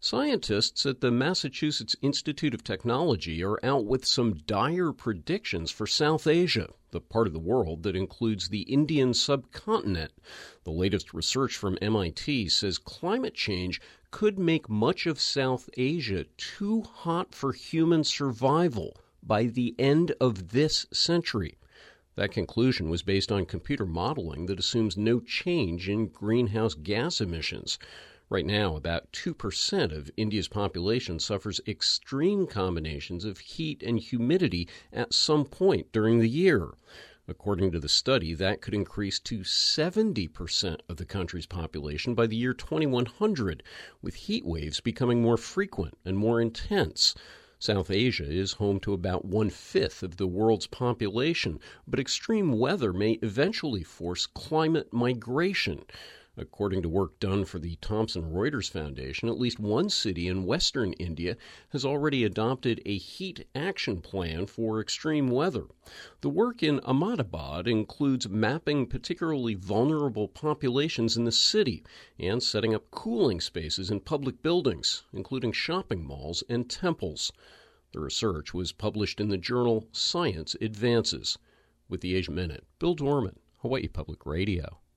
Scientists at the Massachusetts Institute of Technology are out with some dire predictions for South Asia, the part of the world that includes the Indian subcontinent. The latest research from MIT says climate change could make much of South Asia too hot for human survival by the end of this century. That conclusion was based on computer modeling that assumes no change in greenhouse gas emissions. Right now, about 2% of India's population suffers extreme combinations of heat and humidity at some point during the year. According to the study, that could increase to 70% of the country's population by the year 2100, with heat waves becoming more frequent and more intense. South Asia is home to about one-fifth of the world's population, but extreme weather may eventually force climate migration. According to work done for the Thomson Reuters Foundation, at least one city in western India has already adopted a heat action plan for extreme weather. The work in Ahmedabad includes mapping particularly vulnerable populations in the city and setting up cooling spaces in public buildings, including shopping malls and temples. The research was published in the journal Science Advances. With the Asia Minute, Bill Dorman, Hawaii Public Radio.